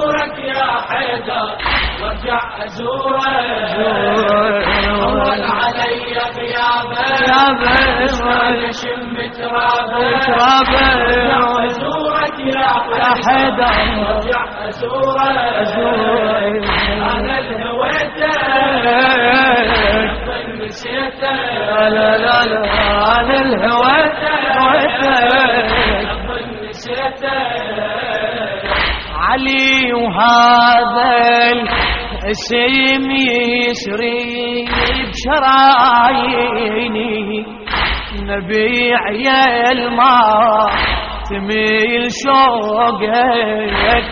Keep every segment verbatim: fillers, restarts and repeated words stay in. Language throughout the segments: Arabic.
أزورك يا حيدر وارجع أزورك طول علي غيابك اشتاق أشم ترابك وارجع أزورك يا حيدر وارجع أزورك أنا الهويتك نسيتك لا لا لا أنا الهويتك علي وهذا الاسم يسري بشراييني نبي عيال ما تميل شوقك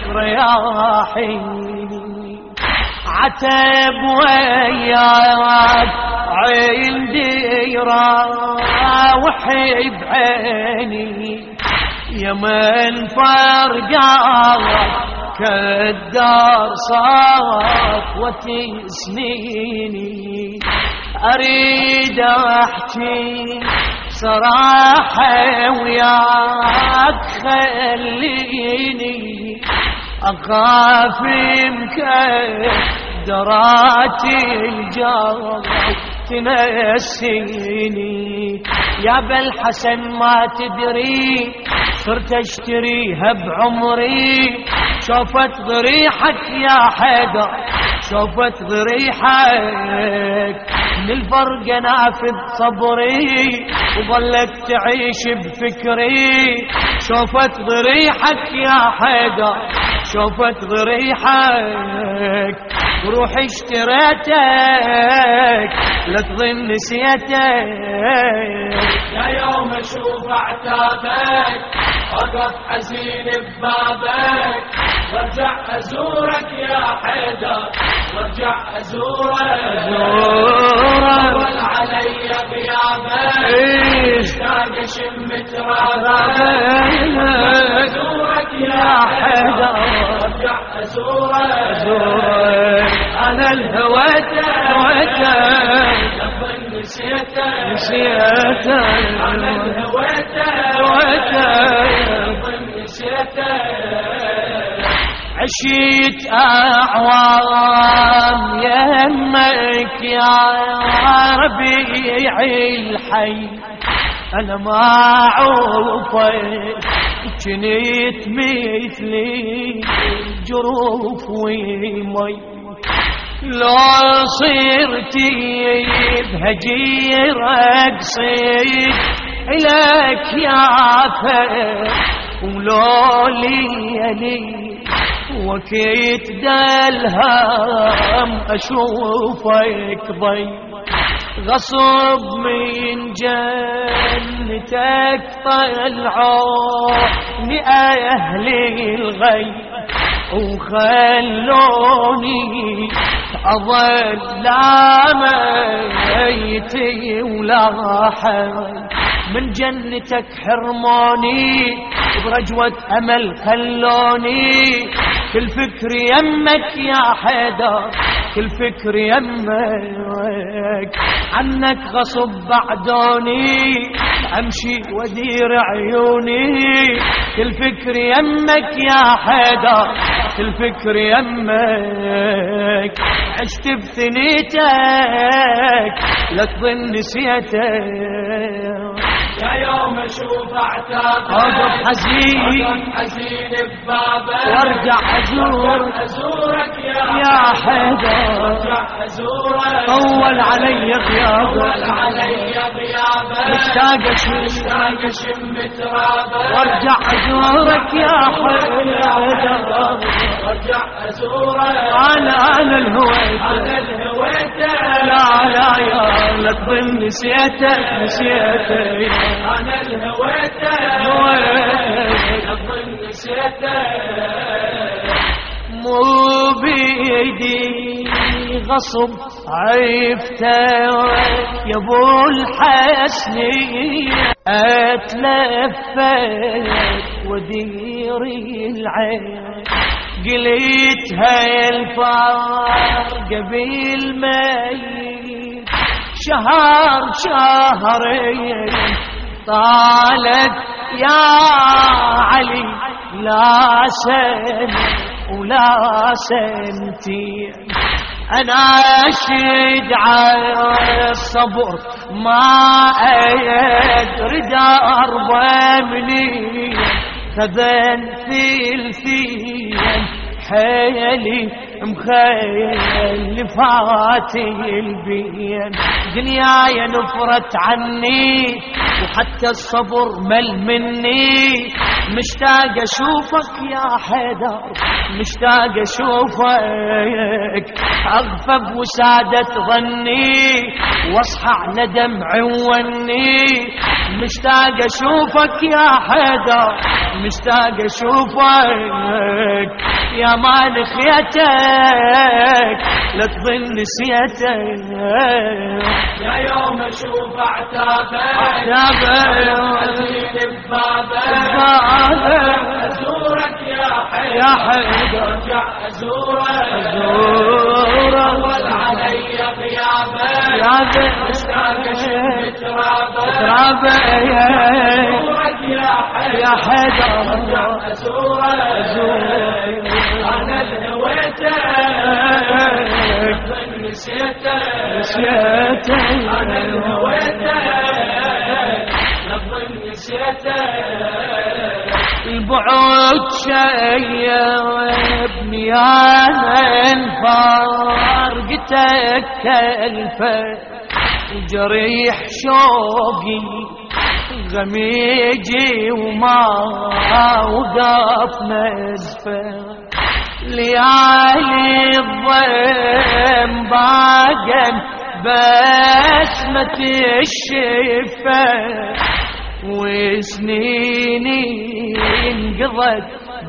رياحيني عتب وياك عين ديرة وحب عيني يمن فرقاك كالدار صافوة سنيني أريد أحكي صراحة وياك خليني أخاف مكدرات الجار تنسيني يا بالحسن ما تدري صرت اشتريها بعمري شوفت ضريحك يا حيدر شوفت ضريحك من الفرق نافذ صبري وظلت تعيش بفكري شوفت ضريحك يا حيدر شوفت ضريحك روحي اشتريتك لا تظن نسيتك يا يوم اشوف عتابك اقف حزين ببابك وارجع ازورك يا حيدر وارجع ازورك طول علي غيابك اشتاق اشم ترابك ازورك يا حيدر وارجع ازورك أنا الهويتك هويتك نسيتك نسيتك أنا الهويتك هويتك نسيتك عشيت أعوام يمك يا ربيع الحي أنا ما عوفك جنيت مثلي جروف ومي لو صرتي بهجير أقصد إليك يا فر ولو ليلي وكيت دالهم أشوفك ضي غصب من جنتك طلعوني أهلي الغي وخلوني أظل لا ميتي ولا حي من جنتك حرموني برجوة أمل خلوني كل فكر يمك يا حيدر كل فكر يمك عنك غصب بعدوني أمشي ودير عيوني كل فكر يمك يا حيدر كل فكر يمك عشت بثنيتك لا تظن نسيتك يا يوم اشوف عتابك اقف حزين اقف حزين ببابك وارجع ازور ازورك يا يا حيدر وارجع ازورك طول علي غيابك طول علي غيابك مشتاق اشم مشتاق اشم ترابك وارجع ازورك يا حيدر وارجع ازورك انا انا الهويتك انا الهويتك لا لا يا لا تظن نسيتك نسيتك انا الهويتك هويتك اظن نسيتك مو بيدي غصب عفتك يا ابو الحسني اتلفت وديري العين قلت هاي الفرق قبل ميت شهر شهرين طالت يا علي لا سنة ولا لا سنتين. أنا أشهد على الصبر ما أدري دربه منين، خذن ثلثين حيلي مخيل فاتي البين. دنياي نفرت عني وحتى الصبر مل مني، مشتاق اشوفك يا حيدر مشتاق اشوفك، اغفى بوسادة ظني واصحى على دمع وني. مشتاق اشوفك يا حيدر مشتاق اشوفك، يا مال خيتك لا تظن نسيتك. يا يوم اشوف عتابك عتابك ببابك، ازورك يا حيدر يا حيدر ارجع ازورك ازورك، طول علي غيابك يا ذا مشتاق اشم ترابك ترابك ازورك يا حيدر يا حيدر ارجع ازورك. انا الهويتك نسيتك نسيتك، انا الهويتك نظن نسيتك. البعد شيبني انا فارقتك كلفه، جريح شوقي غميجي وما وقف نزفه. ليالي الضيم باقن بسمة الشفة، وسنيني انقضت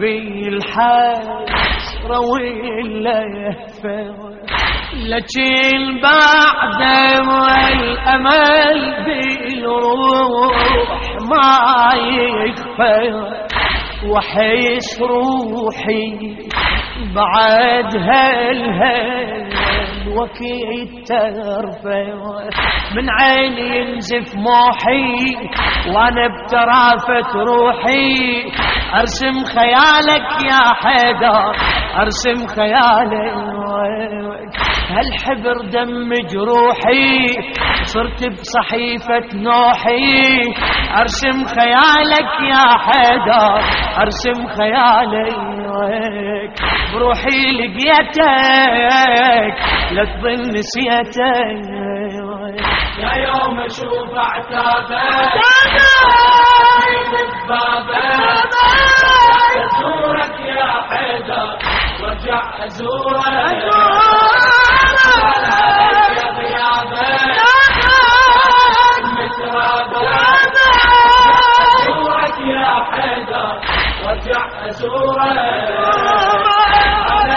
بالحسرة واللهفة. لكن بعد والأمل بالروح ما يخفى، وحيس روحي بعد هالهال وكيد ترفع. من عيني ينزف موحي وانا بترافة روحي، ارسم خيالك يا حيدر ارسم خيالك. هالحبر دم جروحي صرت بصحيفة نوحي، ارسم خيالك يا حيدر ارسم خيالك. بروحي لقيتك لا تظن نسيتك. يا يوم اشوف عتابك ببابك، ازورك يا حيدر وارجع ازورك يا غيابك مترابك. ازورك يا حيدر وارجع ازورك. انا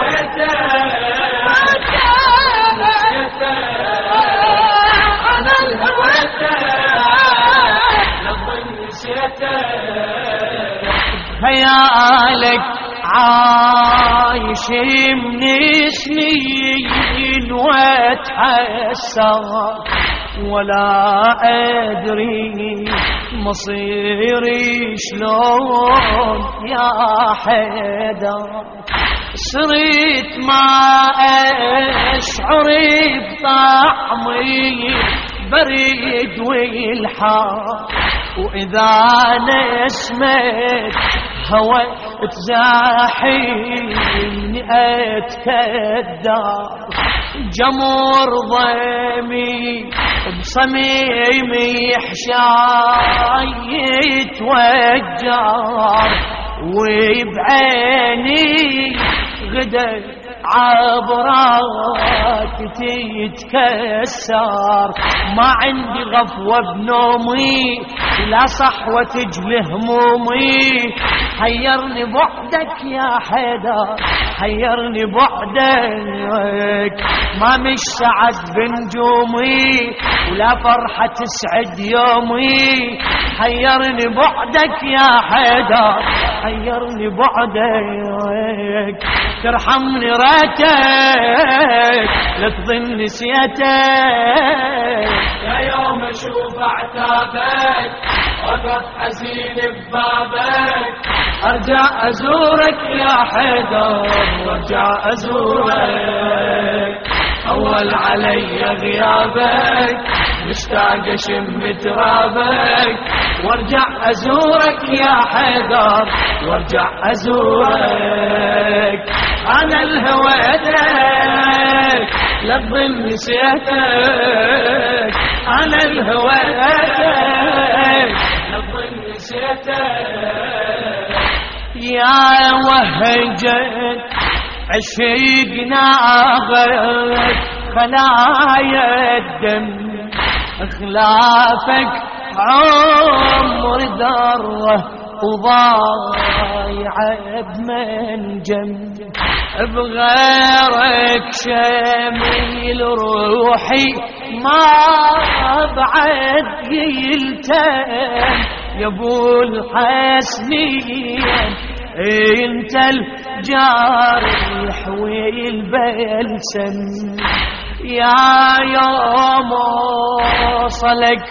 هويتك نسيتك، انا الهويتك نظن نسيتك. خيالك عايش من سنين واتحسر، ولا أدري مصيري شلون يا حيدر. صرت ما أشعر بطعمي بريد والحار، وإذا نسمت هوى تزاحمني أتكدر. جمر ضيمي بصميمي حشاي يتوجر، وبعيني غدا عبرات تتكسر. ما عندي غفوة بنومي لا صحوة تجلي همومي، حيرني بعدك يا حيدر حيرني بعدك. ما مش سعد بنجومي ولا فرحة تسعد يومي، حيرني بعدك يا حيدر حيرني بعدك. ترحمني ريتك لا تظن نسيتك. يا يوم اشوف عتابك وقف حزين ببابك، ارجع ازورك يا حيدر وارجع ازورك. اول علي غيابك مشتاق اشم ترابك وارجع ازورك يا حيدر وارجع ازورك. انا الهويتك لا تظن نسيتك، انا الهويتك لا تظن نسيتك. يا وهجت عشقنا غيرك خلايا الدم، خلافك عمر ذره وضايعه بمنجم، بغيرك شميل روحي ما بعد يلتم. يا ابو الحسنين انت الجارح والبلسم، يا يوم وصلك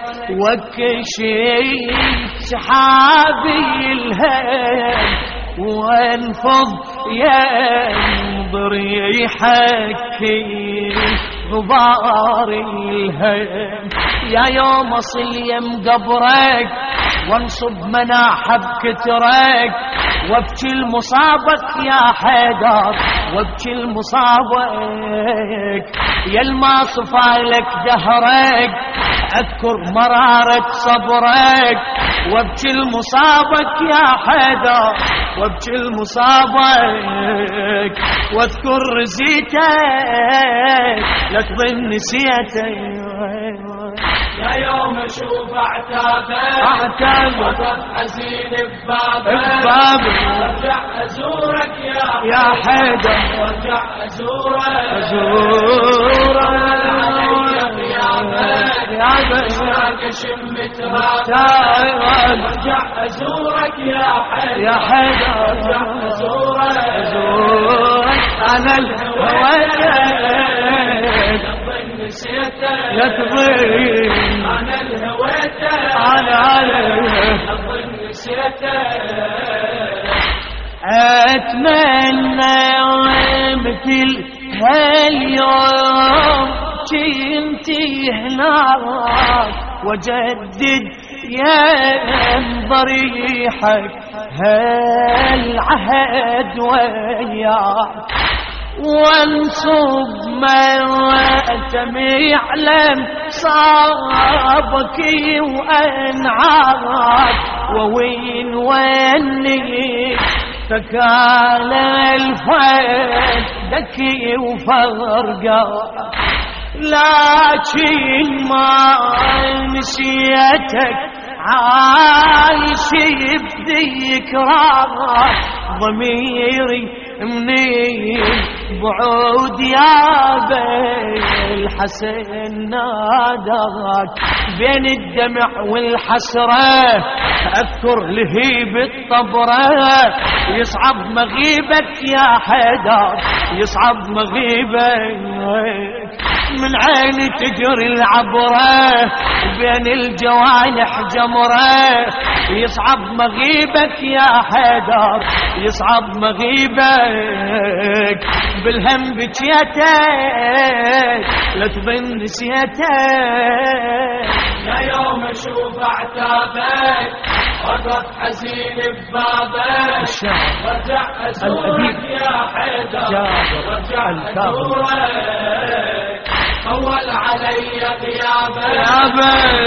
وكشيت سحابي الهم، وانفض ينظر يحكي غبار الهم. يا يوم اصل يم قبرك وانصب مناحب كترك، وابكي المصابك يا حيدر وابكي المصابك. يا الما صفالك دهرك اذكر مرارة صبرك، وابكي المصابك يا حيدر وابكي المصابك. واذكر رزيتك لا تظن نسيتك. يا يوم اشوف اعتابك اعتابك وقف حزين ببابك، ببابك وارجع ازورك يا يا حيدر وارجع ازورك ازورك. يا مشتاق اشم ترابك وارجع ازورك يا حيدر يا حيدر وارجع ازورك ازورك. انا الهويتك لا تظن انا الهويتك انا عليك اظن نسيتك. اتمنى مثل هاليوم كنتي هناك واجدد يا ضريحك هالعهد وياك، وانصب مواتم يعلم صابك وانعاك، ووين وني فكان الفيل دكي وفرقاك. لكن ما نسيتك عايش بذكراك، ضميري منين بعود يا بين الحسن ناداك. بين الدمع والحسرة أذكر لهيب الطبرة، يصعب مغيبك يا حيدر يصعب مغيبك. من عيني تجري العبرة بين الجوانح جمرة، يصعب مغيبك يا حيدر يصعب مغيبك. بالهم بكيتك لا تظن نسيتك. يا يوم اشوف اعتابك وقف حزين ببابك، وارجع ازورك يا حيدر وارجع ازورك. اول علي غيابك